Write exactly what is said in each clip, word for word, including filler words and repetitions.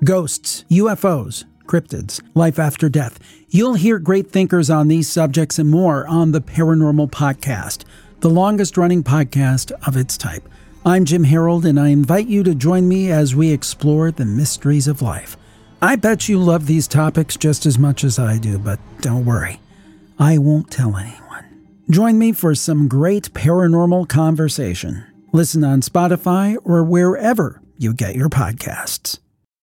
Ghosts, U F Os, cryptids, life after death. You'll hear great thinkers on these subjects and more on the Paranormal Podcast, the longest-running podcast of its type. I'm Jim Harold, and I invite you to join me as we explore the mysteries of life. I bet you love these topics just as much as I do, but don't worry, I won't tell anyone. Join me for some great paranormal conversation. Listen on Spotify or wherever you get your podcasts.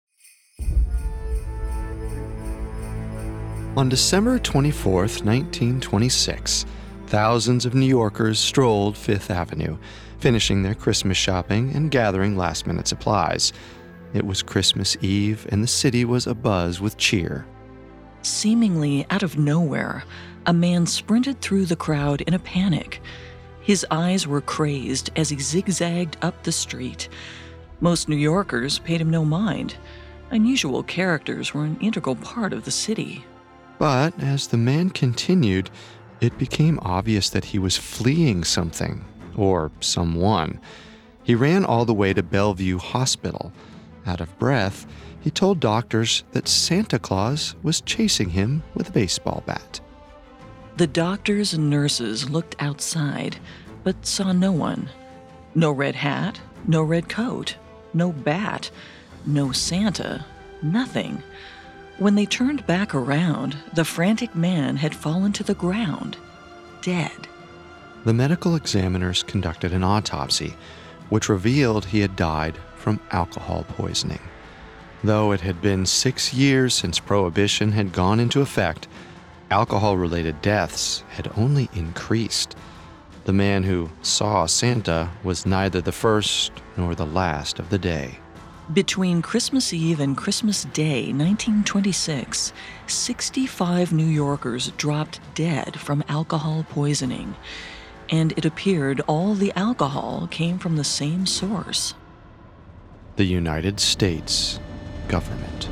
On December twenty-fourth, nineteen twenty-six, thousands of New Yorkers strolled Fifth Avenue, finishing their Christmas shopping and gathering last-minute supplies. It was Christmas Eve, and the city was abuzz with cheer. Seemingly out of nowhere, a man sprinted through the crowd in a panic. His eyes were crazed as he zigzagged up the street. Most New Yorkers paid him no mind. Unusual characters were an integral part of the city. But as the man continued, it became obvious that he was fleeing something, or someone. He ran all the way to Bellevue Hospital. Out of breath, he told doctors that Santa Claus was chasing him with a baseball bat. The doctors and nurses looked outside, but saw no one. No red hat, no red coat, no bat, no Santa, nothing. When they turned back around, the frantic man had fallen to the ground, dead. The medical examiners conducted an autopsy, which revealed he had died from alcohol poisoning. Though it had been six years since Prohibition had gone into effect, alcohol-related deaths had only increased. The man who saw Santa was neither the first nor the last of the day. Between Christmas Eve and Christmas Day, nineteen twenty-six, sixty-five New Yorkers dropped dead from alcohol poisoning, and it appeared all the alcohol came from the same source. The United States government.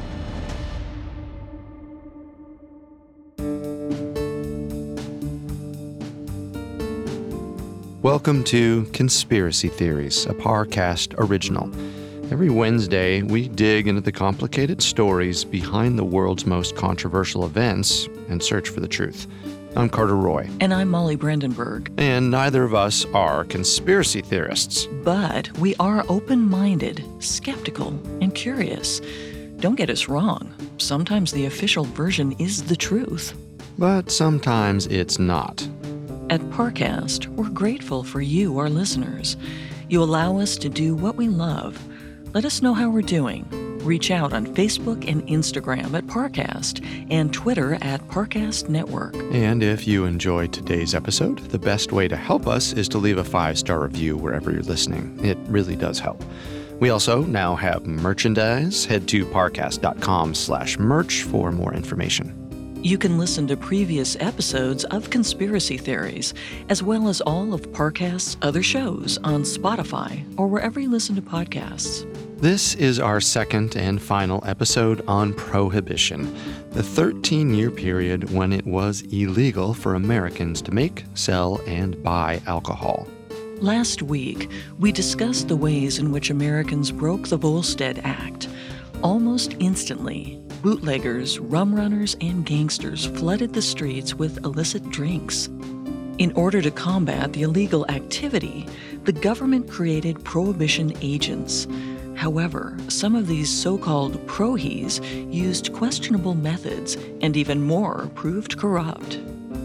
Welcome to Conspiracy Theories, a Parcast original. Every Wednesday, we dig into the complicated stories behind the world's most controversial events and search for the truth. I'm Carter Roy. And I'm Molly Brandenburg. And neither of us are conspiracy theorists. But we are open-minded, skeptical, and curious. Don't get us wrong. Sometimes the official version is the truth. But sometimes it's not. At Parcast, we're grateful for you, our listeners. You allow us to do what we love. Let us know how we're doing. Reach out on Facebook and Instagram at Parcast and Twitter at Parcast Network. And if you enjoyed today's episode, the best way to help us is to leave a five-star review wherever you're listening. It really does help. We also now have merchandise. Head to parcast.com slash merch for more information. You can listen to previous episodes of Conspiracy Theories, as well as all of Parcast's other shows on Spotify or wherever you listen to podcasts. This is our second and final episode on Prohibition, the thirteen-year period when it was illegal for Americans to make, sell, and buy alcohol. Last week, we discussed the ways in which Americans broke the Volstead Act. Almost instantly, bootleggers, rum runners, and gangsters flooded the streets with illicit drinks. In order to combat the illegal activity, the government created prohibition agents. However, some of these so-called prohies used questionable methods, and even more proved corrupt.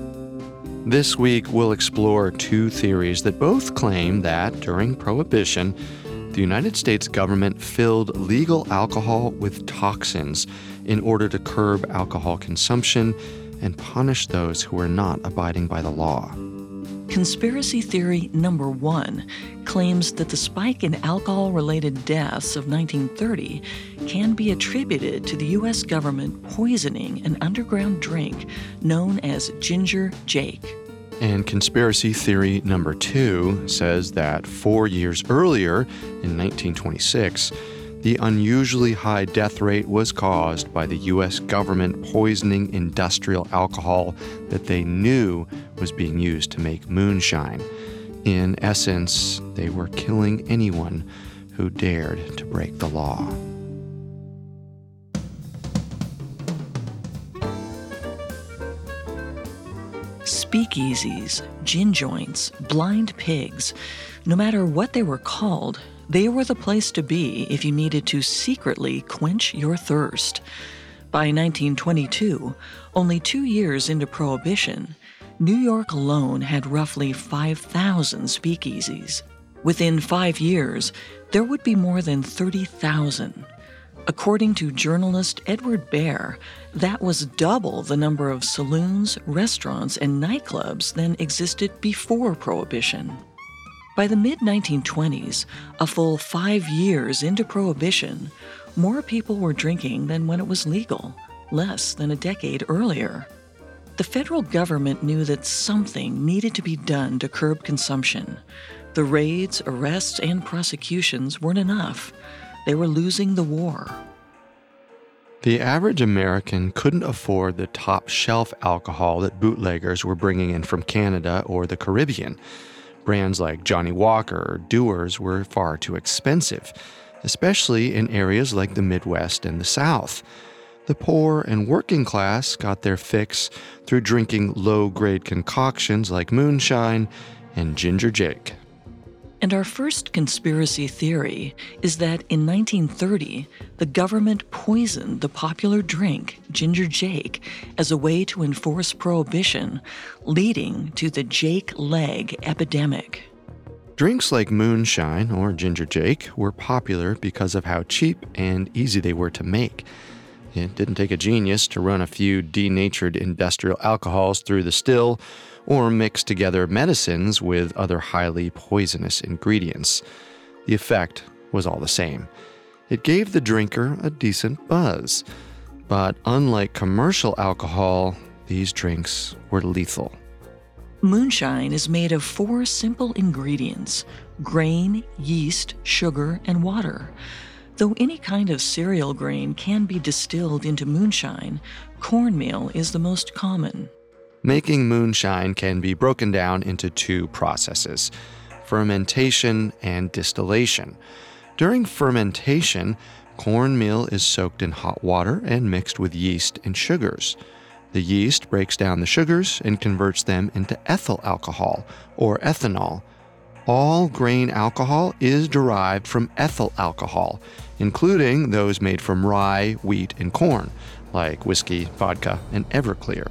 This week, we'll explore two theories that both claim that, during Prohibition, the United States government filled legal alcohol with toxins in order to curb alcohol consumption and punish those who were not abiding by the law. Conspiracy theory number one claims that the spike in alcohol-related deaths of nineteen thirty can be attributed to the U S government poisoning an underground drink known as Ginger Jake. And conspiracy theory number two says that four years earlier, in nineteen twenty-six, the unusually high death rate was caused by the U S government poisoning industrial alcohol that they knew was being used to make moonshine. In essence, they were killing anyone who dared to break the law. Speakeasies, gin joints, blind pigs, no matter what they were called, they were the place to be if you needed to secretly quench your thirst. By nineteen twenty-two, only two years into Prohibition, New York alone had roughly five thousand speakeasies. Within five years, there would be more than thirty thousand. According to journalist Edward Baer, that was double the number of saloons, restaurants, and nightclubs than existed before Prohibition. By the mid nineteen twenties, a full five years into Prohibition, more people were drinking than when it was legal, less than a decade earlier. The federal government knew that something needed to be done to curb consumption. The raids, arrests, and prosecutions weren't enough. They were losing the war. The average American couldn't afford the top-shelf alcohol that bootleggers were bringing in from Canada or the Caribbean. Brands like Johnnie Walker or Dewar's were far too expensive, especially in areas like the Midwest and the South. The poor and working class got their fix through drinking low-grade concoctions like moonshine and Ginger Jake. And our first conspiracy theory is that in nineteen thirty, the government poisoned the popular drink, Ginger Jake, as a way to enforce Prohibition, leading to the Jake leg epidemic. Drinks like moonshine or Ginger Jake were popular because of how cheap and easy they were to make. It didn't take a genius to run a few denatured industrial alcohols through the still or mix together medicines with other highly poisonous ingredients. The effect was all the same. It gave the drinker a decent buzz. But unlike commercial alcohol, these drinks were lethal. Moonshine is made of four simple ingredients: grain, yeast, sugar, and water. Though any kind of cereal grain can be distilled into moonshine, cornmeal is the most common. Making moonshine can be broken down into two processes: fermentation and distillation. During fermentation, cornmeal is soaked in hot water and mixed with yeast and sugars. The yeast breaks down the sugars and converts them into ethyl alcohol, or ethanol. All grain alcohol is derived from ethyl alcohol, including those made from rye, wheat, and corn, like whiskey, vodka, and Everclear.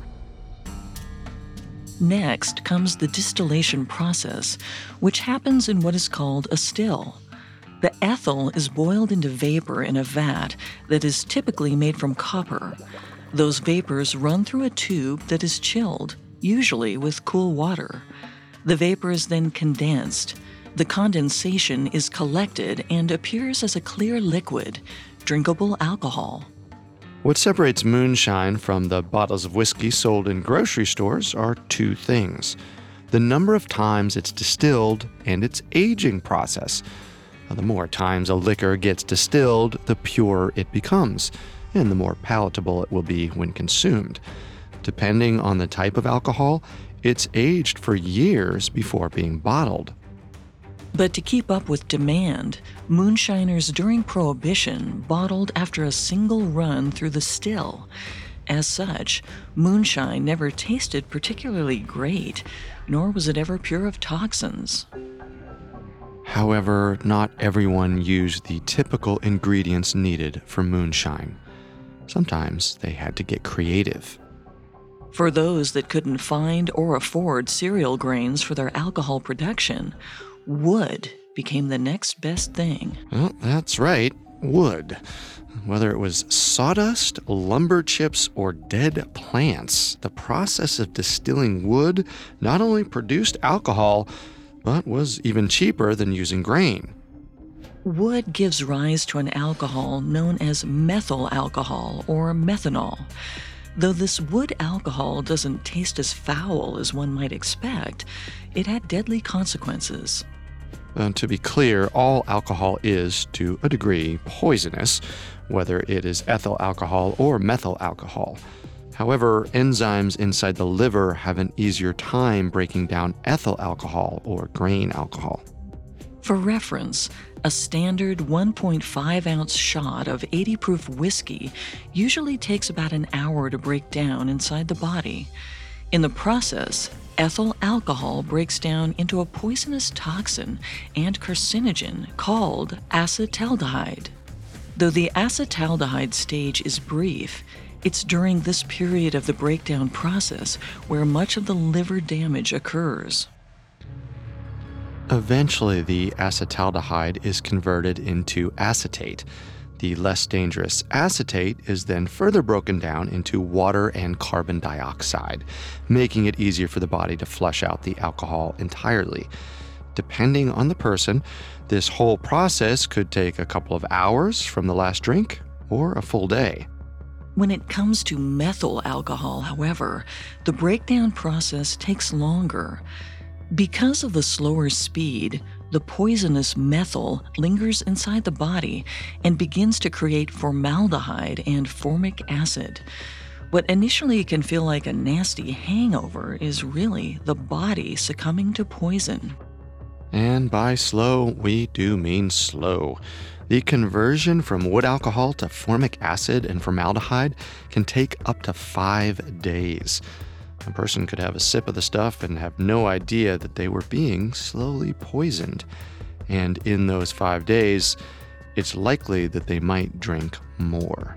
Next comes the distillation process, which happens in what is called a still. The ethyl is boiled into vapor in a vat that is typically made from copper. Those vapors run through a tube that is chilled, usually with cool water. The vapor is then condensed. The condensation is collected and appears as a clear liquid, drinkable alcohol. What separates moonshine from the bottles of whiskey sold in grocery stores are two things: the number of times it's distilled and its aging process. Now, the more times a liquor gets distilled, the purer it becomes, and the more palatable it will be when consumed. Depending on the type of alcohol, it's aged for years before being bottled. But to keep up with demand, moonshiners during Prohibition bottled after a single run through the still. As such, moonshine never tasted particularly great, nor was it ever pure of toxins. However, not everyone used the typical ingredients needed for moonshine. Sometimes they had to get creative. For those that couldn't find or afford cereal grains for their alcohol production, wood became the next best thing. Well, that's right, wood. Whether it was sawdust, lumber chips, or dead plants, the process of distilling wood not only produced alcohol, but was even cheaper than using grain. Wood gives rise to an alcohol known as methyl alcohol or methanol. Though this wood alcohol doesn't taste as foul as one might expect, it had deadly consequences. Uh, to be clear, all alcohol is, to a degree, poisonous, whether it is ethyl alcohol or methyl alcohol. However, enzymes inside the liver have an easier time breaking down ethyl alcohol or grain alcohol. For reference, a standard one point five ounce shot of eighty proof whiskey usually takes about an hour to break down inside the body. In the process, ethyl alcohol breaks down into a poisonous toxin and carcinogen called acetaldehyde. Though the acetaldehyde stage is brief, it's during this period of the breakdown process where much of the liver damage occurs. Eventually, the acetaldehyde is converted into acetate. The less dangerous acetate is then further broken down into water and carbon dioxide, making it easier for the body to flush out the alcohol entirely. Depending on the person, this whole process could take a couple of hours from the last drink or a full day. When it comes to methyl alcohol, however, the breakdown process takes longer. Because of the slower speed, the poisonous methyl lingers inside the body and begins to create formaldehyde and formic acid. What initially can feel like a nasty hangover is really the body succumbing to poison. And by slow, we do mean slow. The conversion from wood alcohol to formic acid and formaldehyde can take up to five days. A person could have a sip of the stuff and have no idea that they were being slowly poisoned. And in those five days, it's likely that they might drink more.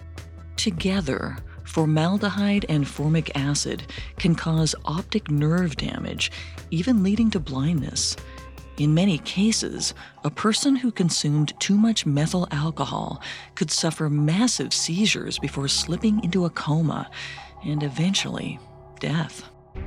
Together, formaldehyde and formic acid can cause optic nerve damage, even leading to blindness. In many cases, a person who consumed too much methyl alcohol could suffer massive seizures before slipping into a coma, and eventually, death.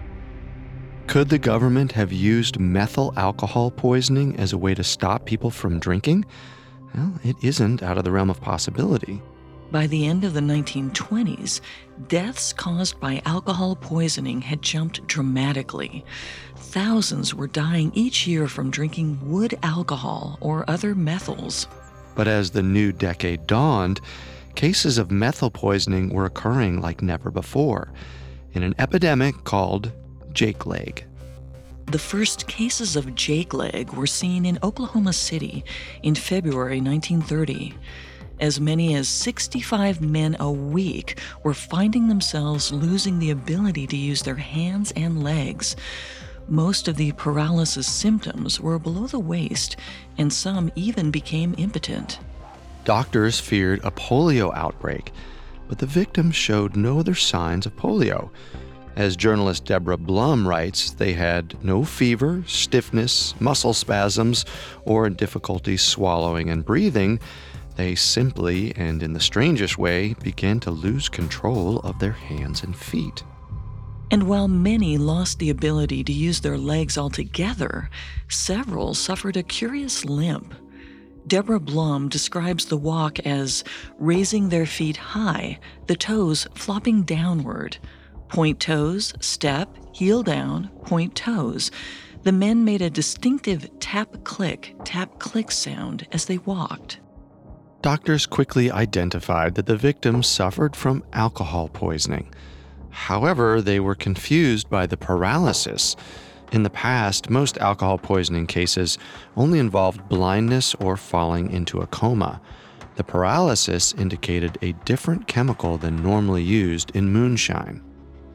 Could the government have used methyl alcohol poisoning as a way to stop people from drinking? Well, it isn't out of the realm of possibility. By the end of the nineteen twenties, deaths caused by alcohol poisoning had jumped dramatically. Thousands were dying each year from drinking wood alcohol or other methyls. But as the new decade dawned, cases of methyl poisoning were occurring like never before, in an epidemic called Jake Leg. The first cases of Jake Leg were seen in Oklahoma City in February nineteen thirty. As many as sixty-five men a week were finding themselves losing the ability to use their hands and legs. Most of the paralysis symptoms were below the waist, and some even became impotent. Doctors feared a polio outbreak, but the victims showed no other signs of polio. As journalist Deborah Blum writes, they had no fever, stiffness, muscle spasms, or difficulty swallowing and breathing. They simply, and in the strangest way, began to lose control of their hands and feet. And while many lost the ability to use their legs altogether, several suffered a curious limp. Deborah Blum describes the walk as raising their feet high, the toes flopping downward. Point toes, step, heel down, point toes. The men made a distinctive tap-click, tap-click sound as they walked. Doctors quickly identified that the victims suffered from alcohol poisoning. However, they were confused by the paralysis. In the past, most alcohol poisoning cases only involved blindness or falling into a coma. The paralysis indicated a different chemical than normally used in moonshine.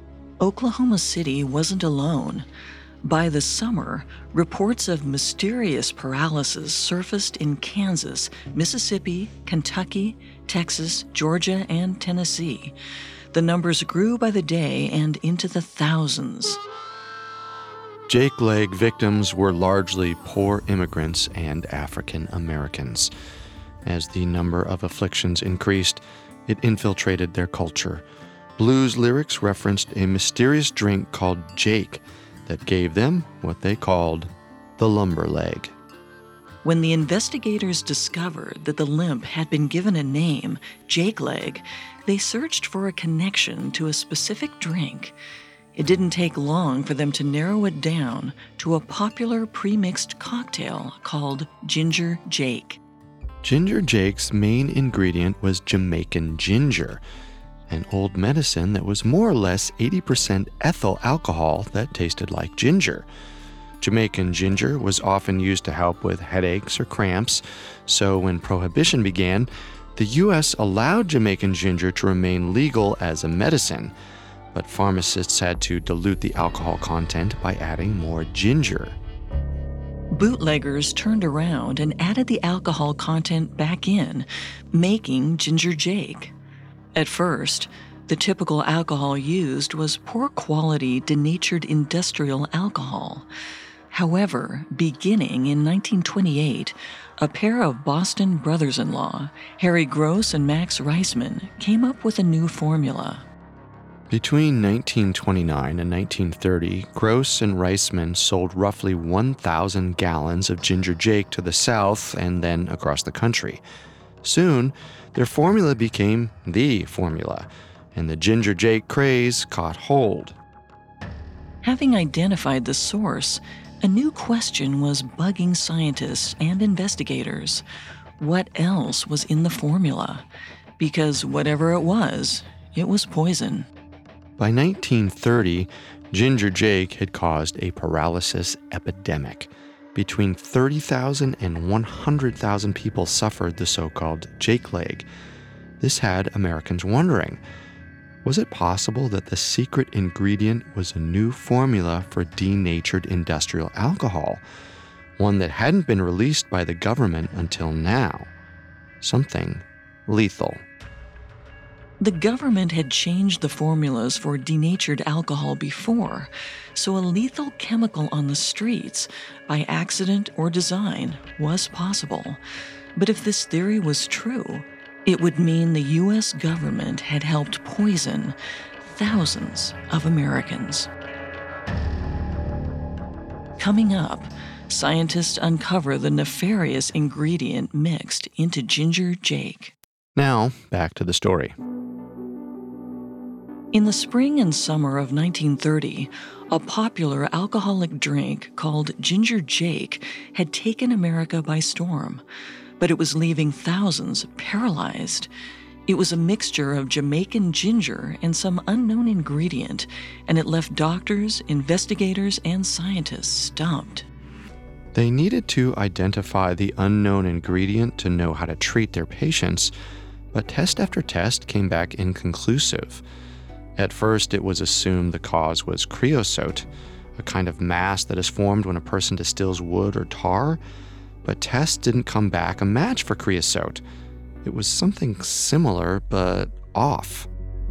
Oklahoma City wasn't alone. By the summer, reports of mysterious paralysis surfaced in Kansas, Mississippi, Kentucky, Texas, Georgia, and Tennessee. The numbers grew by the day and into the thousands. Jake Leg victims were largely poor immigrants and African Americans. As the number of afflictions increased, it infiltrated their culture. Blues lyrics referenced a mysterious drink called Jake that gave them what they called the lumber leg. When the investigators discovered that the limp had been given a name, Jake Leg, they searched for a connection to a specific drink. It didn't take long for them to narrow it down to a popular pre-mixed cocktail called Ginger Jake. Ginger Jake's main ingredient was Jamaican ginger, an old medicine that was more or less eighty percent ethyl alcohol that tasted like ginger. Jamaican ginger was often used to help with headaches or cramps, so when Prohibition began, the U S allowed Jamaican ginger to remain legal as a medicine. but pharmacists had to dilute the alcohol content by adding more ginger. Bootleggers turned around and added the alcohol content back in, making Ginger Jake. At first, the typical alcohol used was poor-quality, denatured industrial alcohol. However, beginning in nineteen twenty-eight, a pair of Boston brothers-in-law, Harry Gross and Max Reisman, came up with a new formula. Between nineteen twenty-nine and nineteen thirty, Gross and Reisman sold roughly one thousand gallons of Ginger Jake to the South and then across the country. Soon, their formula became the formula, and the Ginger Jake craze caught hold. Having identified the source, a new question was bugging scientists and investigators. What else was in the formula? Because whatever it was, it was poison. By nineteen thirty, Ginger Jake had caused a paralysis epidemic. Between thirty thousand and one hundred thousand people suffered the so-called Jake leg. This had Americans wondering, was it possible that the secret ingredient was a new formula for denatured industrial alcohol, one that hadn't been released by the government until now? Something lethal. The government had changed the formulas for denatured alcohol before, so a lethal chemical on the streets, by accident or design, was possible. But if this theory was true, it would mean the U S government had helped poison thousands of Americans. Coming up, scientists uncover the nefarious ingredient mixed into Ginger Jake. Now, back to the story. In the spring and summer of nineteen thirty, a popular alcoholic drink called Ginger Jake had taken America by storm, but it was leaving thousands paralyzed. It was a mixture of Jamaican ginger and some unknown ingredient, and it left doctors, investigators, and scientists stumped. They needed to identify the unknown ingredient to know how to treat their patients, but test after test came back inconclusive. At first, it was assumed the cause was creosote, a kind of mass that is formed when a person distills wood or tar, but tests didn't come back a match for creosote. It was something similar, but off.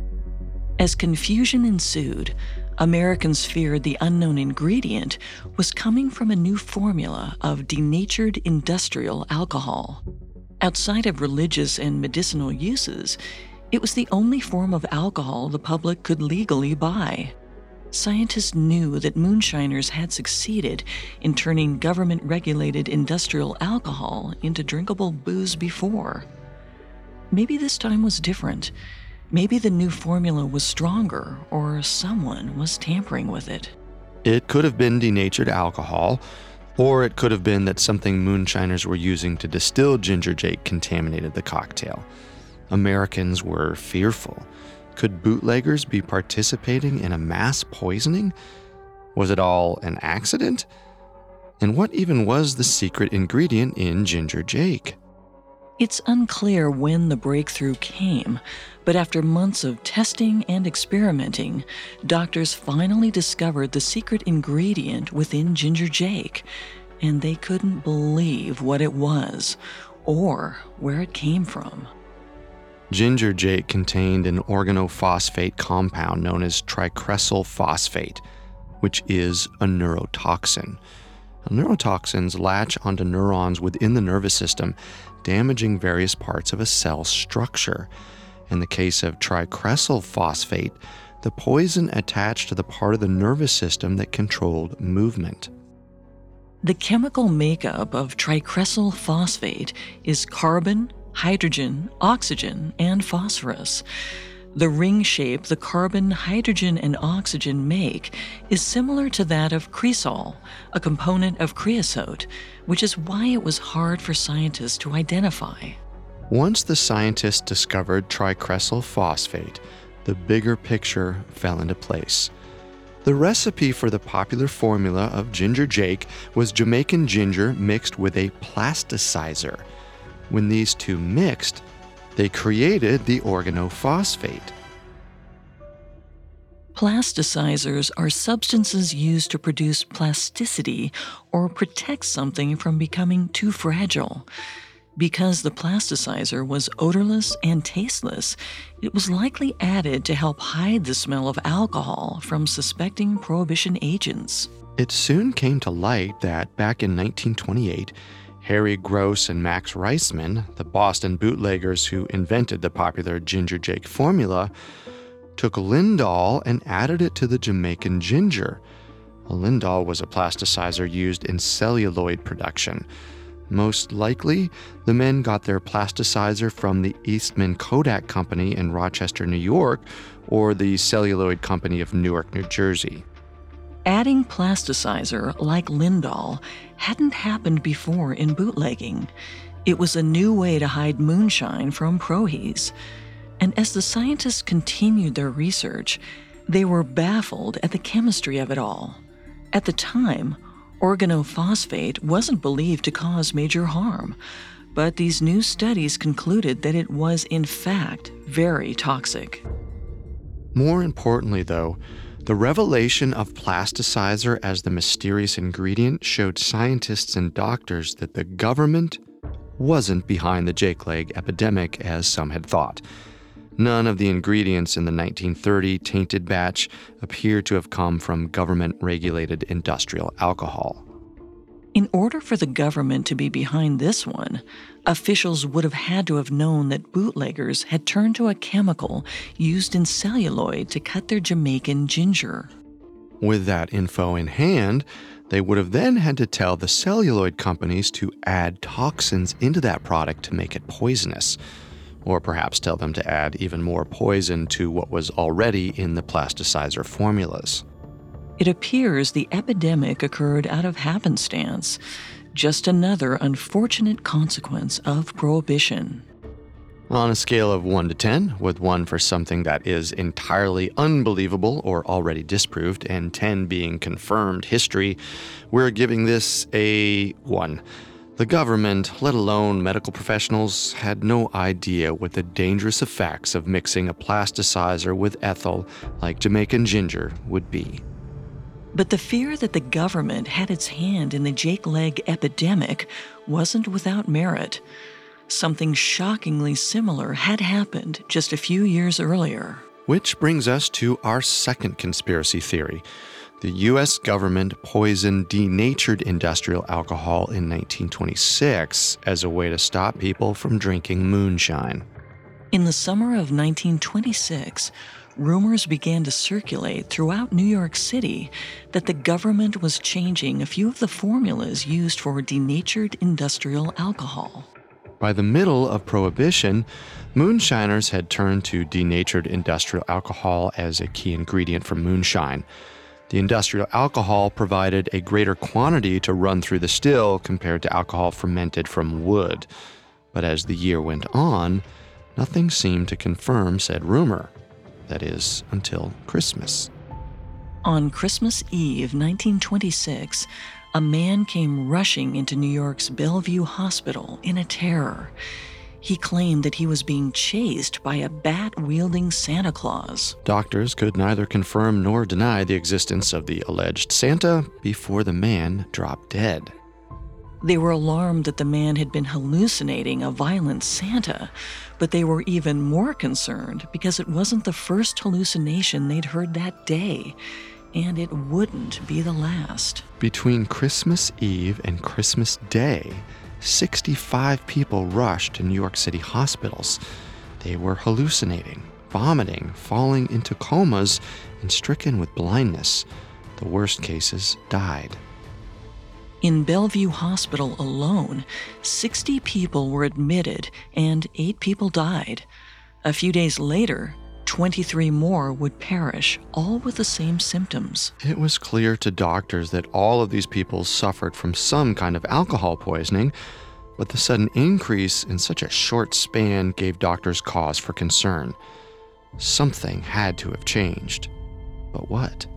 As confusion ensued, Americans feared the unknown ingredient was coming from a new formula of denatured industrial alcohol. Outside of religious and medicinal uses, it was the only form of alcohol the public could legally buy. Scientists knew that moonshiners had succeeded in turning government-regulated industrial alcohol into drinkable booze before. Maybe this time was different. Maybe the new formula was stronger, or someone was tampering with it. It could have been denatured alcohol, or it could have been that something moonshiners were using to distill Ginger Jake contaminated the cocktail. Americans were fearful. Could bootleggers be participating in a mass poisoning? Was it all an accident? And what even was the secret ingredient in Ginger Jake? It's unclear when the breakthrough came, but after months of testing and experimenting, doctors finally discovered the secret ingredient within Ginger Jake, and they couldn't believe what it was or where it came from. Ginger Jake contained an organophosphate compound known as tricresyl phosphate, which is a neurotoxin. Neurotoxins latch onto neurons within the nervous system, damaging various parts of a cell's structure. In the case of tricresyl phosphate, the poison attached to the part of the nervous system that controlled movement. The chemical makeup of tricresyl phosphate is carbon, hydrogen, oxygen, and phosphorus. The ring shape the carbon, hydrogen, and oxygen make is similar to that of cresol, a component of creosote, which is why it was hard for scientists to identify. Once the scientists discovered tricresyl phosphate, the bigger picture fell into place. The recipe for the popular formula of Ginger Jake was Jamaican ginger mixed with a plasticizer. When these two mixed, they created the organophosphate. Plasticizers are substances used to produce plasticity or protect something from becoming too fragile. Because the plasticizer was odorless and tasteless, it was likely added to help hide the smell of alcohol from suspecting Prohibition agents. It soon came to light that back in nineteen twenty-eight, Harry Gross and Max Reisman, the Boston bootleggers who invented the popular Ginger Jake formula, took Lindol and added it to the Jamaican ginger. Lindol was a plasticizer used in celluloid production. Most likely, the men got their plasticizer from the Eastman Kodak Company in Rochester, New York, or the Celluloid Company of Newark, New Jersey. Adding plasticizer, like Lindol, hadn't happened before in bootlegging. It was a new way to hide moonshine from Prohis. And as the scientists continued their research, they were baffled at the chemistry of it all. At the time, organophosphate wasn't believed to cause major harm, but these new studies concluded that it was in fact very toxic. More importantly, though, the revelation of plasticizer as the mysterious ingredient showed scientists and doctors that the government wasn't behind the Jake leg epidemic as some had thought. None of the ingredients in the nineteen thirty tainted batch appear to have come from government-regulated industrial alcohol. In order for the government to be behind this one, officials would have had to have known that bootleggers had turned to a chemical used in celluloid to cut their Jamaican ginger. With that info in hand, they would have then had to tell the celluloid companies to add toxins into that product to make it poisonous. Or perhaps tell them to add even more poison to what was already in the plasticizer formulas. It appears the epidemic occurred out of happenstance, just another unfortunate consequence of Prohibition. On a scale of one to ten, with one for something that is entirely unbelievable or already disproved, and ten being confirmed history, we're giving this a one. The government, let alone medical professionals, had no idea what the dangerous effects of mixing a plasticizer with ethyl, like Jamaican ginger, would be. But the fear that the government had its hand in the Jake leg epidemic wasn't without merit. Something shockingly similar had happened just a few years earlier. Which brings us to our second conspiracy theory. The U S government poisoned denatured industrial alcohol in nineteen twenty-six as a way to stop people from drinking moonshine. In the summer of nineteen twenty-six, rumors began to circulate throughout New York City that the government was changing a few of the formulas used for denatured industrial alcohol. By the middle of Prohibition, moonshiners had turned to denatured industrial alcohol as a key ingredient for moonshine. The industrial alcohol provided a greater quantity to run through the still compared to alcohol fermented from wood. But as the year went on, nothing seemed to confirm said rumor. That is, until Christmas. On Christmas Eve, nineteen twenty-six, a man came rushing into New York's Bellevue Hospital in a terror. He claimed that he was being chased by a bat-wielding Santa Claus. Doctors could neither confirm nor deny the existence of the alleged Santa before the man dropped dead. They were alarmed that the man had been hallucinating a violent Santa, but they were even more concerned because it wasn't the first hallucination they'd heard that day, and it wouldn't be the last. Between Christmas Eve and Christmas Day, sixty-five people rushed to New York City hospitals. They were hallucinating, vomiting, falling into comas, and stricken with blindness. The worst cases died. In Bellevue Hospital alone, sixty people were admitted and eight people died. A few days later, twenty-three more would perish, all with the same symptoms. It was clear to doctors that all of these people suffered from some kind of alcohol poisoning, but the sudden increase in such a short span gave doctors cause for concern. Something had to have changed. But what?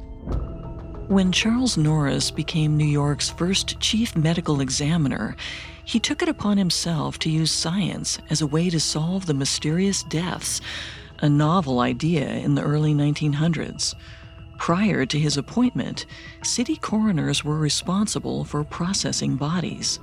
When Charles Norris became New York's first chief medical examiner, he took it upon himself to use science as a way to solve the mysterious deaths, a novel idea in the early nineteen hundreds. Prior to his appointment, city coroners were responsible for processing bodies.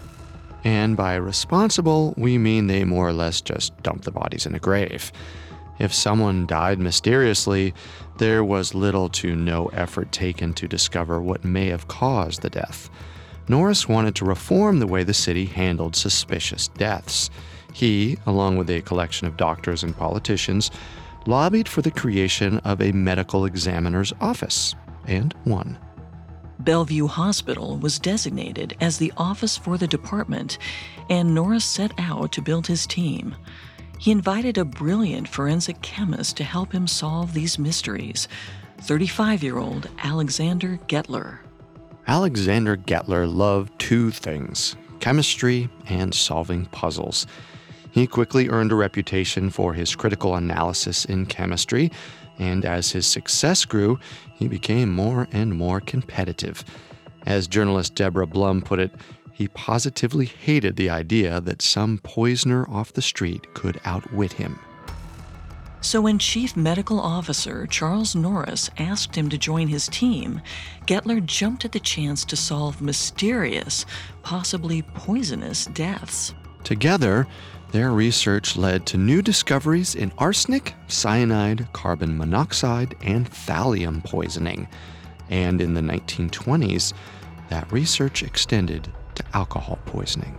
And by responsible, we mean they more or less just dumped the bodies in a grave. If someone died mysteriously, there was little to no effort taken to discover what may have caused the death. Norris wanted to reform the way the city handled suspicious deaths. He, along with a collection of doctors and politicians, lobbied for the creation of a medical examiner's office, and won. Bellevue Hospital was designated as the office for the department, and Norris set out to build his team. He invited a brilliant forensic chemist to help him solve these mysteries, thirty-five-year-old Alexander Gettler. Alexander Gettler loved two things: chemistry and solving puzzles. He quickly earned a reputation for his critical analysis in chemistry, and as his success grew, he became more and more competitive. As journalist Deborah Blum put it, he positively hated the idea that some poisoner off the street could outwit him. So when Chief Medical Officer Charles Norris asked him to join his team, Gettler jumped at the chance to solve mysterious, possibly poisonous deaths. Together, their research led to new discoveries in arsenic, cyanide, carbon monoxide, and thallium poisoning. And in the nineteen twenties, that research extended to alcohol poisoning.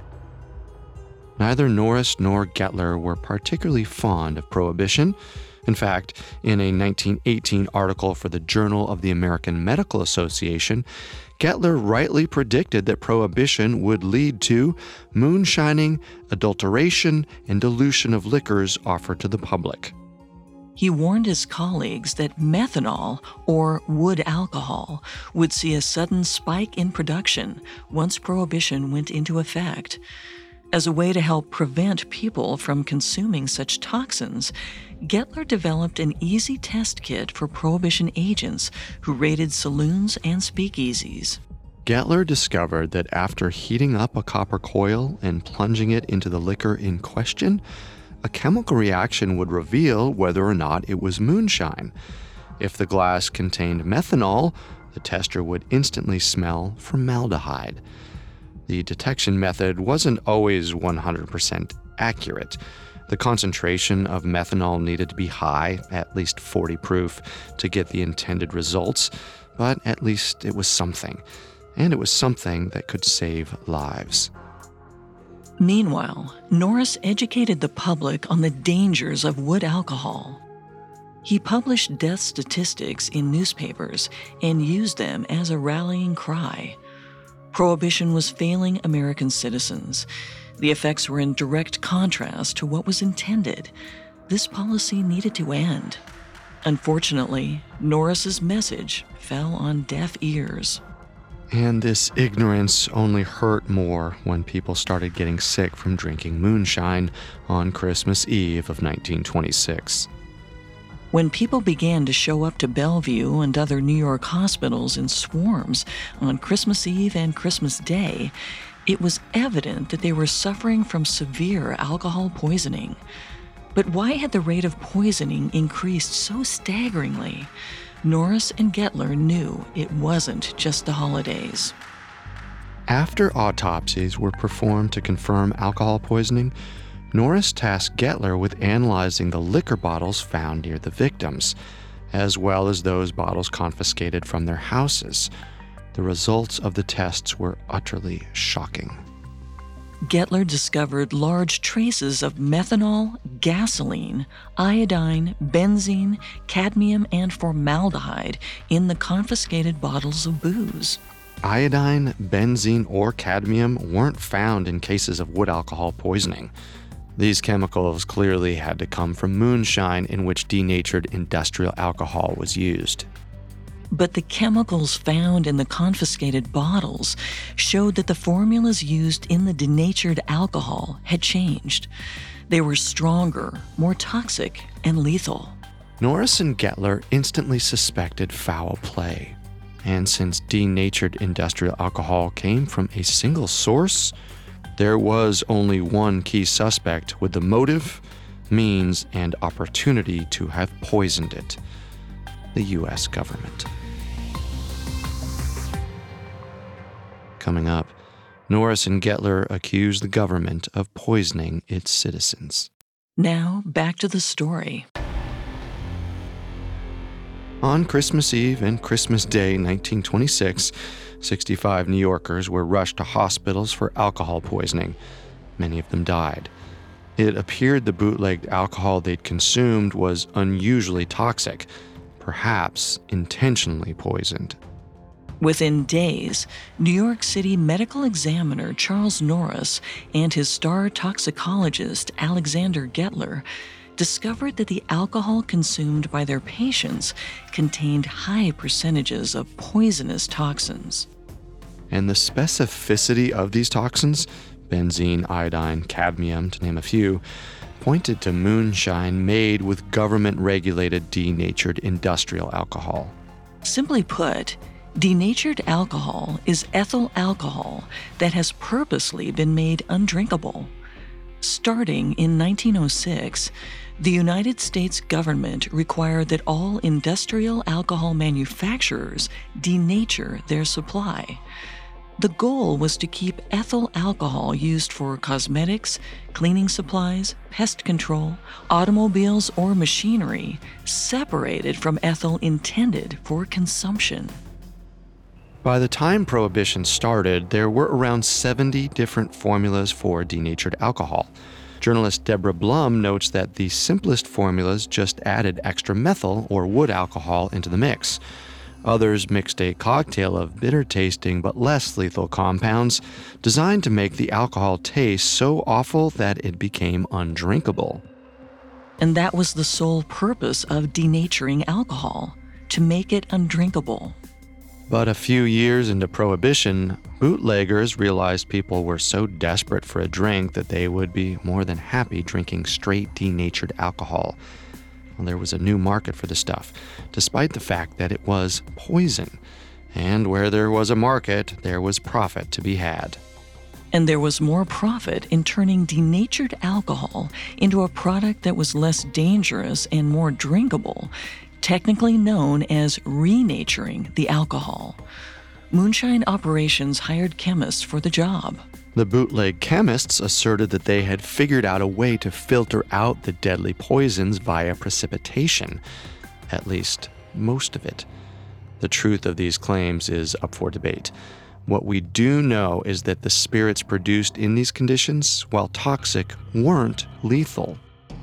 Neither Norris nor Gettler were particularly fond of Prohibition. In fact, in a nineteen eighteen article for the Journal of the American Medical Association, Gettler rightly predicted that Prohibition would lead to moonshining, adulteration, and dilution of liquors offered to the public. He warned his colleagues that methanol, or wood alcohol, would see a sudden spike in production once Prohibition went into effect. As a way to help prevent people from consuming such toxins, Gettler developed an easy test kit for Prohibition agents who raided saloons and speakeasies. Gettler discovered that after heating up a copper coil and plunging it into the liquor in question, a chemical reaction would reveal whether or not it was moonshine. If the glass contained methanol, the tester would instantly smell formaldehyde. The detection method wasn't always one hundred percent accurate. The concentration of methanol needed to be high, at least forty proof, to get the intended results, but at least it was something. And it was something that could save lives. Meanwhile, Norris educated the public on the dangers of wood alcohol. He published death statistics in newspapers and used them as a rallying cry. Prohibition was failing American citizens. The effects were in direct contrast to what was intended. This policy needed to end. Unfortunately, Norris's message fell on deaf ears. And this ignorance only hurt more when people started getting sick from drinking moonshine on Christmas Eve of nineteen twenty-six. When people began to show up to Bellevue and other New York hospitals in swarms on Christmas Eve and Christmas Day, it was evident that they were suffering from severe alcohol poisoning. But why had the rate of poisoning increased so staggeringly? Norris and Gettler knew it wasn't just the holidays. After autopsies were performed to confirm alcohol poisoning, Norris tasked Gettler with analyzing the liquor bottles found near the victims, as well as those bottles confiscated from their houses. The results of the tests were utterly shocking. Gettler discovered large traces of methanol, gasoline, iodine, benzene, cadmium, and formaldehyde in the confiscated bottles of booze. Iodine, benzene, or cadmium weren't found in cases of wood alcohol poisoning. These chemicals clearly had to come from moonshine in which denatured industrial alcohol was used. But the chemicals found in the confiscated bottles showed that the formulas used in the denatured alcohol had changed. They were stronger, more toxic, and lethal. Norris and Gettler instantly suspected foul play. And since denatured industrial alcohol came from a single source, there was only one key suspect with the motive, means, and opportunity to have poisoned it. the U S government. Coming up, Norris and Gettler accuse the government of poisoning its citizens. Now, back to the story. On Christmas Eve and Christmas Day nineteen twenty-six, sixty-five New Yorkers were rushed to hospitals for alcohol poisoning. Many of them died. It appeared the bootlegged alcohol they'd consumed was unusually toxic, perhaps intentionally poisoned. Within days, New York City medical examiner Charles Norris and his star toxicologist Alexander Gettler discovered that the alcohol consumed by their patients contained high percentages of poisonous toxins. And the specificity of these toxins, benzene, iodine, cadmium, to name a few, pointed to moonshine made with government-regulated denatured industrial alcohol. Simply put, denatured alcohol is ethyl alcohol that has purposely been made undrinkable. Starting in nineteen oh six, the United States government required that all industrial alcohol manufacturers denature their supply. The goal was to keep ethyl alcohol used for cosmetics, cleaning supplies, pest control, automobiles, or machinery separated from ethyl intended for consumption. By the time Prohibition started, there were around seventy different formulas for denatured alcohol. Journalist Deborah Blum notes that the simplest formulas just added extra methyl or wood alcohol into the mix. Others mixed a cocktail of bitter-tasting but less lethal compounds designed to make the alcohol taste so awful that it became undrinkable. And that was the sole purpose of denaturing alcohol, to make it undrinkable. But a few years into Prohibition, bootleggers realized people were so desperate for a drink that they would be more than happy drinking straight denatured alcohol. Well, there was a new market for the stuff, despite the fact that it was poison. And where there was a market, there was profit to be had. And there was more profit in turning denatured alcohol into a product that was less dangerous and more drinkable, technically known as renaturing the alcohol. Moonshine operations hired chemists for the job. The bootleg chemists asserted that they had figured out a way to filter out the deadly poisons via precipitation, at least most of it. The truth of these claims is up for debate. What we do know is that the spirits produced in these conditions, while toxic, weren't lethal.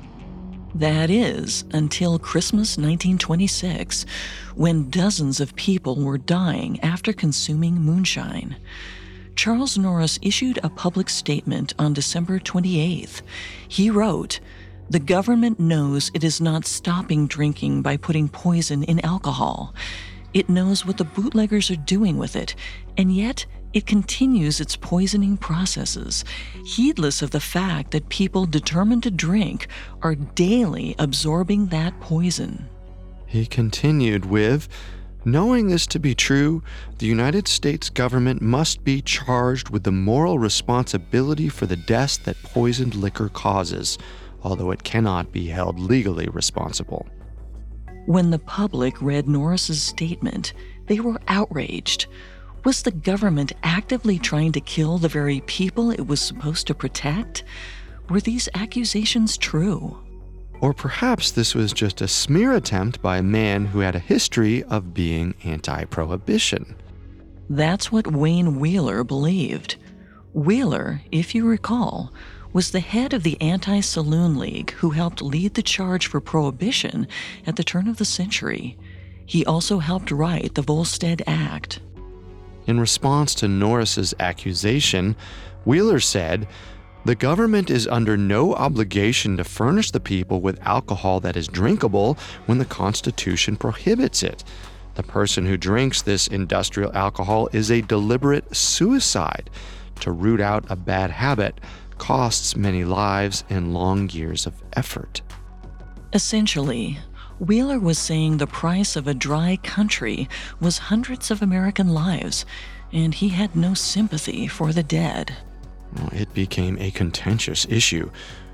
That is, until Christmas nineteen twenty-six, when dozens of people were dying after consuming moonshine. Charles Norris issued a public statement on December twenty-eighth. He wrote, "The government knows it is not stopping drinking by putting poison in alcohol. It knows what the bootleggers are doing with it, and yet it continues its poisoning processes, heedless of the fact that people determined to drink are daily absorbing that poison." He continued with, "Knowing this to be true, the United States government must be charged with the moral responsibility for the deaths that poisoned liquor causes, although it cannot be held legally responsible." When the public read Norris's statement, they were outraged. Was the government actively trying to kill the very people it was supposed to protect? Were these accusations true? Or perhaps this was just a smear attempt by a man who had a history of being anti-prohibition. That's what Wayne Wheeler believed. Wheeler, if you recall, was the head of the Anti-Saloon League who helped lead the charge for prohibition at the turn of the century. He also helped write the Volstead Act. In response to Norris's accusation, Wheeler said, "The government is under no obligation to furnish the people with alcohol that is drinkable when the Constitution prohibits it. The person who drinks this industrial alcohol is a deliberate suicide. To root out a bad habit costs many lives and long years of effort." Essentially, Wheeler was saying the price of a dry country was hundreds of American lives, and he had no sympathy for the dead. Well, it became a contentious issue.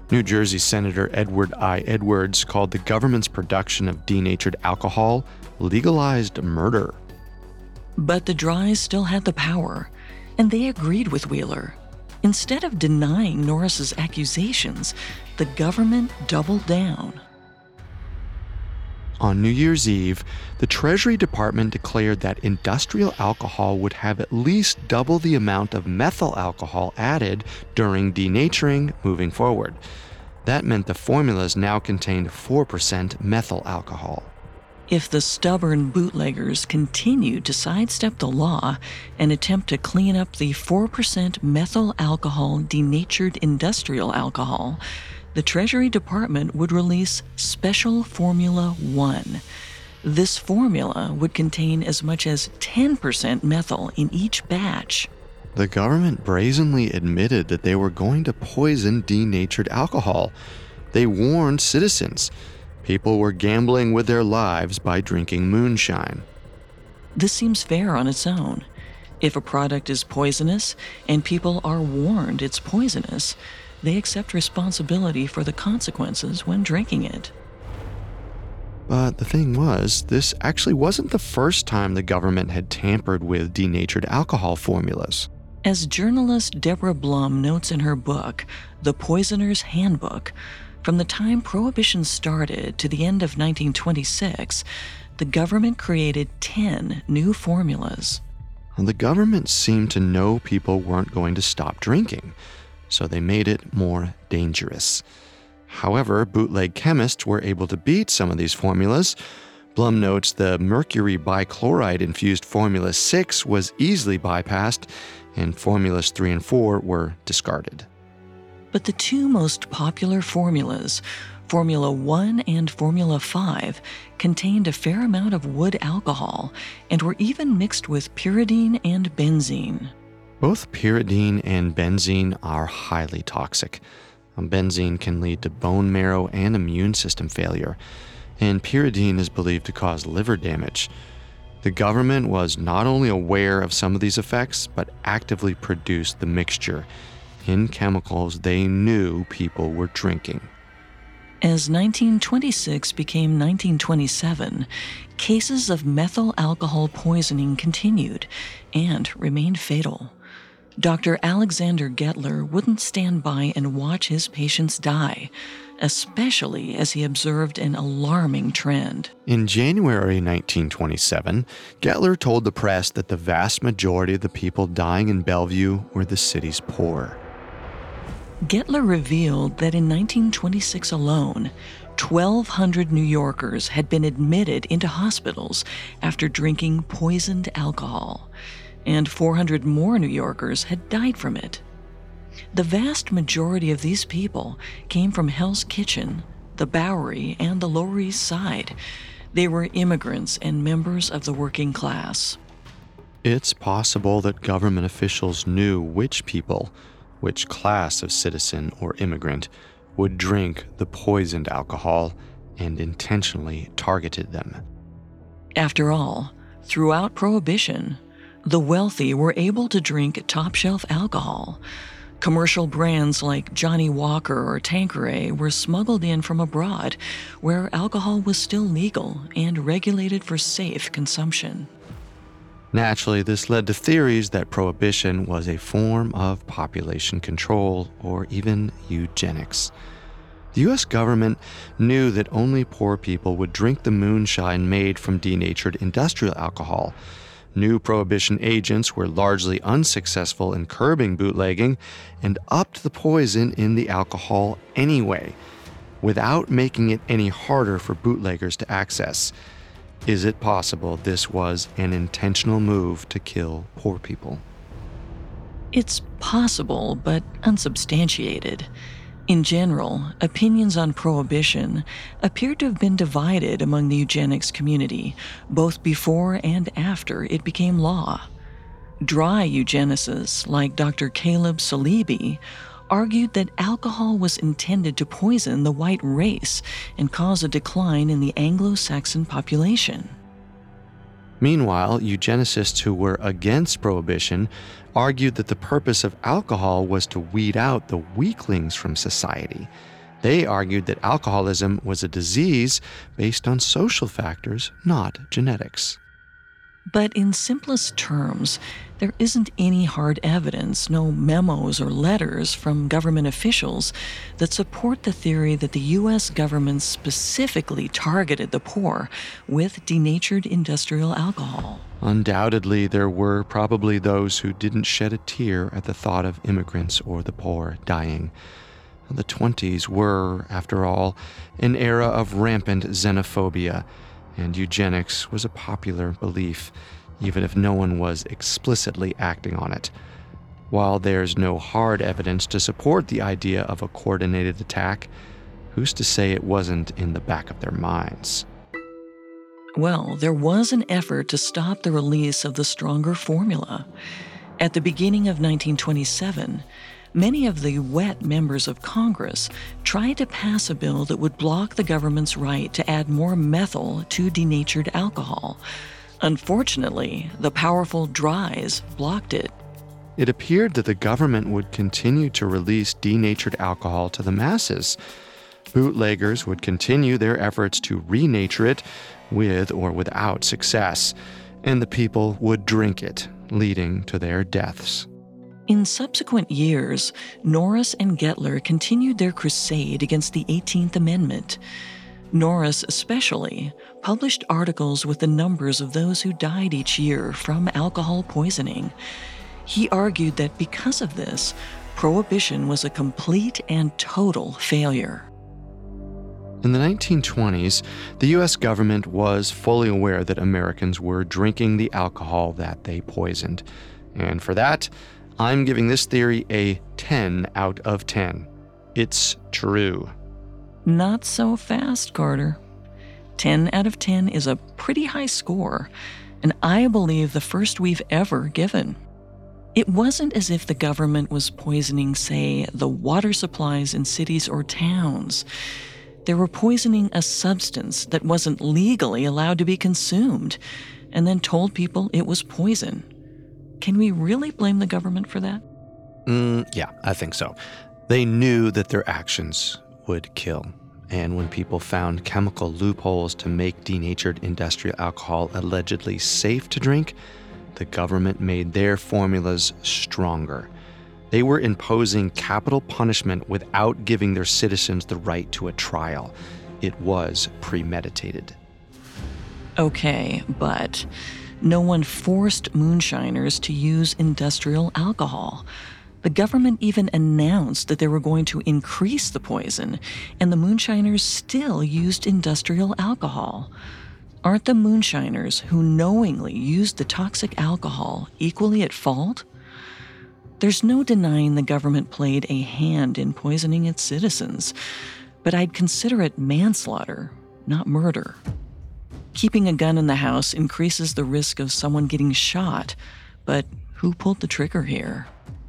New Jersey Senator Edward I. Edwards called the government's production of denatured alcohol legalized murder. But the Drys still had the power, and they agreed with Wheeler. Instead of denying Norris's accusations, the government doubled down. On New Year's Eve, the Treasury Department declared that industrial alcohol would have at least double the amount of methyl alcohol added during denaturing moving forward. That meant the formulas now contained four percent methyl alcohol. If the stubborn bootleggers continued to sidestep the law and attempt to clean up the four percent methyl alcohol denatured industrial alcohol, the Treasury Department would release Special Formula one. This formula would contain as much as ten percent methyl in each batch. The government brazenly admitted that they were going to poison denatured alcohol. They warned citizens. People were gambling with their lives by drinking moonshine. This seems fair on its own. If a product is poisonous and people are warned it's poisonous, they accept responsibility for the consequences when drinking it. But the thing was, this actually wasn't the first time the government had tampered with denatured alcohol formulas. As journalist Deborah Blum notes in her book, The Poisoner's Handbook, from the time Prohibition started to the end of nineteen twenty-six, the government created ten new formulas. The government seemed to know people weren't going to stop drinking, so they made it more dangerous. However, bootleg chemists were able to beat some of these formulas. Blum notes the mercury bichloride-infused Formula six was easily bypassed, and Formulas three and four were discarded. But the two most popular formulas, Formula one and Formula five, contained a fair amount of wood alcohol and were even mixed with pyridine and benzene. Both pyridine and benzene are highly toxic. Benzene can lead to bone marrow and immune system failure, and pyridine is believed to cause liver damage. The government was not only aware of some of these effects, but actively produced the mixture in chemicals they knew people were drinking. As nineteen twenty-six became nineteen twenty-seven, cases of methyl alcohol poisoning continued and remained fatal. Doctor Alexander Gettler wouldn't stand by and watch his patients die, especially as he observed an alarming trend. In January nineteen twenty-seven, Gettler told the press that the vast majority of the people dying in Bellevue were the city's poor. Gettler revealed that in nineteen twenty-six alone, twelve hundred New Yorkers had been admitted into hospitals after drinking poisoned alcohol, and four hundred more New Yorkers had died from it. The vast majority of these people came from Hell's Kitchen, the Bowery, and the Lower East Side. They were immigrants and members of the working class. It's possible that government officials knew which people, which class of citizen or immigrant, would drink the poisoned alcohol and intentionally targeted them. After all, throughout Prohibition, the wealthy were able to drink top-shelf alcohol. Commercial brands like Johnnie Walker or Tanqueray were smuggled in from abroad, where alcohol was still legal and regulated for safe consumption. Naturally, this led to theories that prohibition was a form of population control or even eugenics. The U S government knew that only poor people would drink the moonshine made from denatured industrial alcohol. New prohibition agents were largely unsuccessful in curbing bootlegging and upped the poison in the alcohol anyway, without making it any harder for bootleggers to access. Is it possible this was an intentional move to kill poor people? It's possible, but unsubstantiated. In general, opinions on prohibition appear to have been divided among the eugenics community, both before and after it became law. Dry eugenicists like Doctor Caleb Salibi argued that alcohol was intended to poison the white race and cause a decline in the Anglo-Saxon population. Meanwhile, eugenicists who were against prohibition argued that the purpose of alcohol was to weed out the weaklings from society. They argued that alcoholism was a disease based on social factors, not genetics. But in simplest terms, there isn't any hard evidence, no memos or letters from government officials that support the theory that the U S government specifically targeted the poor with denatured industrial alcohol. Undoubtedly, there were probably those who didn't shed a tear at the thought of immigrants or the poor dying. The twenties were, after all, an era of rampant xenophobia, and eugenics was a popular belief, even if no one was explicitly acting on it. While there's no hard evidence to support the idea of a coordinated attack, who's to say it wasn't in the back of their minds? Well, there was an effort to stop the release of the stronger formula. At the beginning of nineteen twenty-seven, many of the wet members of Congress tried to pass a bill that would block the government's right to add more methyl to denatured alcohol. Unfortunately, the powerful dries blocked it. It appeared that the government would continue to release denatured alcohol to the masses. Bootleggers would continue their efforts to renature it, with or without success, and the people would drink it, leading to their deaths. In subsequent years, Norris and Gettler continued their crusade against the eighteenth Amendment. Norris, especially, published articles with the numbers of those who died each year from alcohol poisoning. He argued that because of this, Prohibition was a complete and total failure. In the nineteen twenties, the U S government was fully aware that Americans were drinking the alcohol that they poisoned. And for that, I'm giving this theory a ten out of ten. It's true. Not so fast, Carter. ten out of ten is a pretty high score, and I believe the first we've ever given. It wasn't as if the government was poisoning, say, the water supplies in cities or towns. They were poisoning a substance that wasn't legally allowed to be consumed, and then told people it was poison. Can we really blame the government for that? Mm, yeah, I think so. They knew that their actions would kill. And when people found chemical loopholes to make denatured industrial alcohol allegedly safe to drink, the government made their formulas stronger. They were imposing capital punishment without giving their citizens the right to a trial. It was premeditated. Okay, but no one forced moonshiners to use industrial alcohol. The government even announced that they were going to increase the poison, and the moonshiners still used industrial alcohol. Aren't the moonshiners who knowingly used the toxic alcohol equally at fault? There's no denying the government played a hand in poisoning its citizens, but I'd consider it manslaughter, not murder. Keeping a gun in the house increases the risk of someone getting shot, but who pulled the trigger here?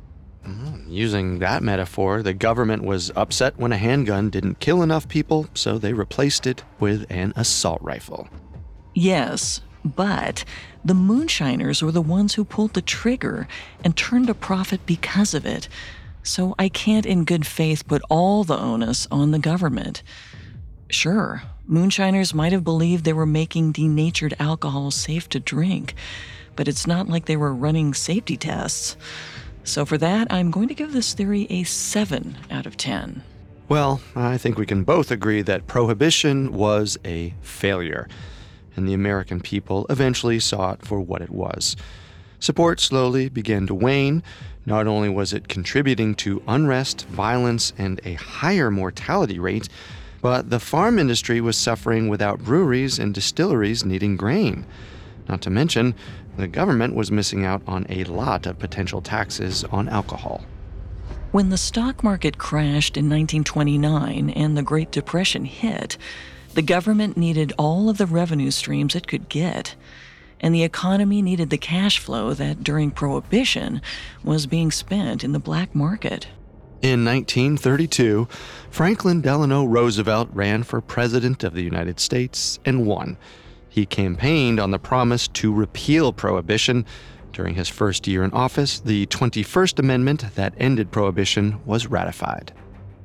Using that metaphor, the government was upset when a handgun didn't kill enough people, so they replaced it with an assault rifle. Yes, but the moonshiners were the ones who pulled the trigger and turned a profit because of it, so I can't in good faith put all the onus on the government. Sure, moonshiners might have believed they were making denatured alcohol safe to drink, but it's not like they were running safety tests. So for that, I'm going to give this theory a seven out of ten. Well, I think we can both agree that Prohibition was a failure, and the American people eventually saw it for what it was. Support slowly began to wane. Not only was it contributing to unrest, violence, and a higher mortality rate, but the farm industry was suffering without breweries and distilleries needing grain. Not to mention, the government was missing out on a lot of potential taxes on alcohol. When the stock market crashed in nineteen twenty-nine and the Great Depression hit, the government needed all of the revenue streams it could get, and the economy needed the cash flow that, during Prohibition, was being spent in the black market. In nineteen thirty-two, Franklin Delano Roosevelt ran for President of the United States and won. He campaigned on the promise to repeal Prohibition. During his first year in office, the twenty-first Amendment that ended Prohibition was ratified.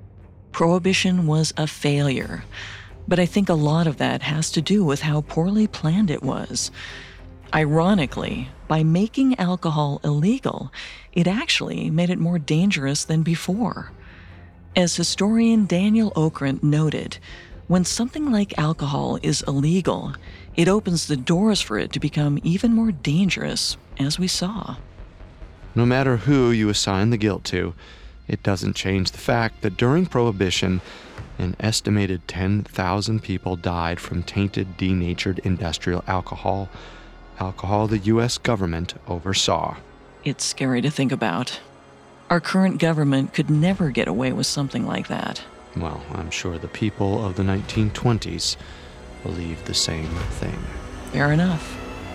Prohibition was a failure. But I think a lot of that has to do with how poorly planned it was. Ironically, by making alcohol illegal, it actually made it more dangerous than before. As historian Daniel Okrent noted, when something like alcohol is illegal, it opens the doors for it to become even more dangerous, as we saw. No matter who you assign the guilt to, it doesn't change the fact that during Prohibition, an estimated ten thousand people died from tainted, denatured industrial alcohol, alcohol the U S government oversaw. It's scary to think about. Our current government could never get away with something like that. Well, I'm sure the people of the nineteen twenties believed the same thing. Fair enough.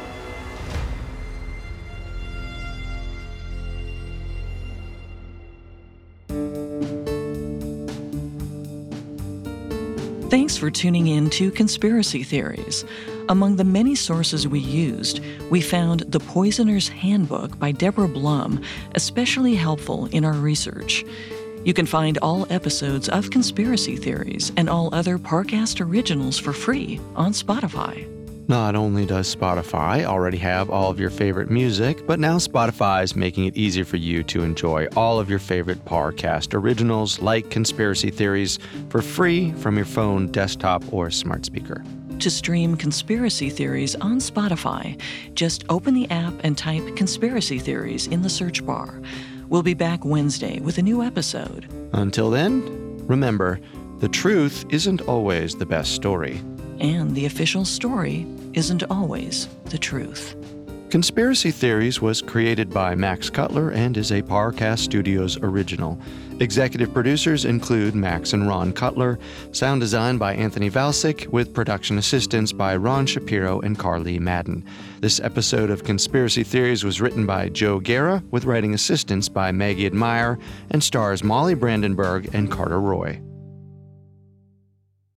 Thanks for tuning in to Conspiracy Theories. Among the many sources we used, we found The Poisoner's Handbook by Deborah Blum especially helpful in our research. You can find all episodes of Conspiracy Theories and all other Parcast originals for free on Spotify. Not only does Spotify already have all of your favorite music, but now Spotify is making it easier for you to enjoy all of your favorite Parcast originals like Conspiracy Theories for free from your phone, desktop, or smart speaker. To stream Conspiracy Theories on Spotify, just open the app and type Conspiracy Theories in the search bar. We'll be back Wednesday with a new episode. Until then, remember, the truth isn't always the best story. And the official story isn't always the truth. Conspiracy Theories was created by Max Cutler and is a Parcast Studios original. Executive producers include Max and Ron Cutler, sound design by Anthony Valsic, with production assistance by Ron Shapiro and Carly Madden. This episode of Conspiracy Theories was written by Joe Guerra, with writing assistance by Maggie Admire, and stars Molly Brandenburg and Carter Roy.